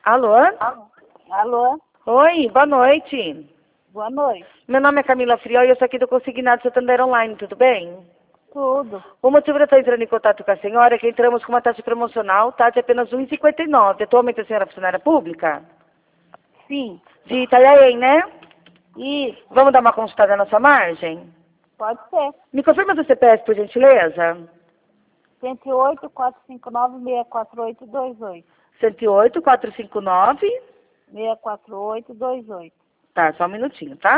Alô? Alô? Oi, boa noite. Boa noite. Meu nome é Camila Friol e eu sou aqui do Consignado Santander Online, tudo bem? Tudo. O motivo de eu estar entrando em contato com a senhora é que entramos com uma taxa promocional, tá? De apenas R$ 1,59. Atualmente a senhora é funcionária pública? Sim. De Itanhaém, né? Isso. Vamos dar uma consultada na sua margem? Pode ser. Me confirma seu CPF, por gentileza? 108-459-64828. 108-459. 64828. Tá, só um minutinho, tá?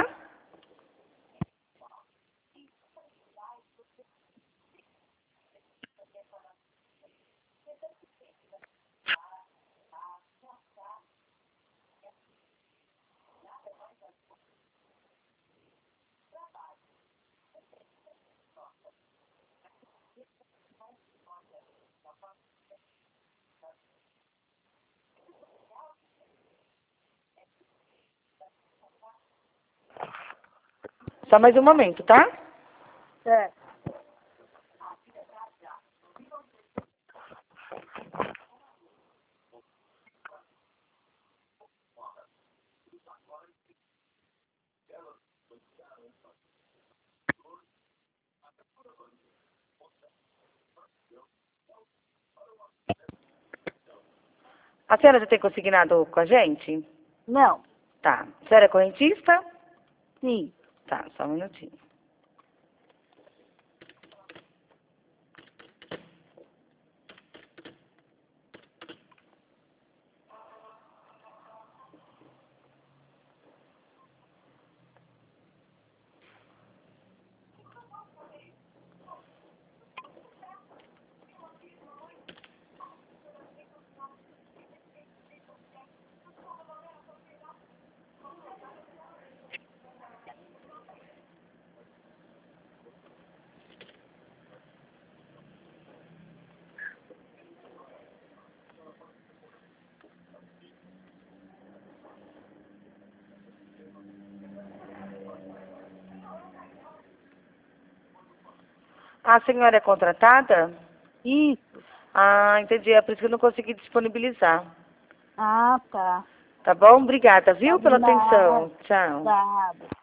Só mais um momento, tá? Certo. A senhora já tem consignado com a gente? Não. Tá. A senhora é correntista? Sim. Tá, só um minutinho. A senhora é contratada? Isso. Ah, entendi. É por isso que eu não consegui disponibilizar. Ah, tá. Tá bom? Obrigada, viu, Tá de pela nada. atenção. Tchau. Nada.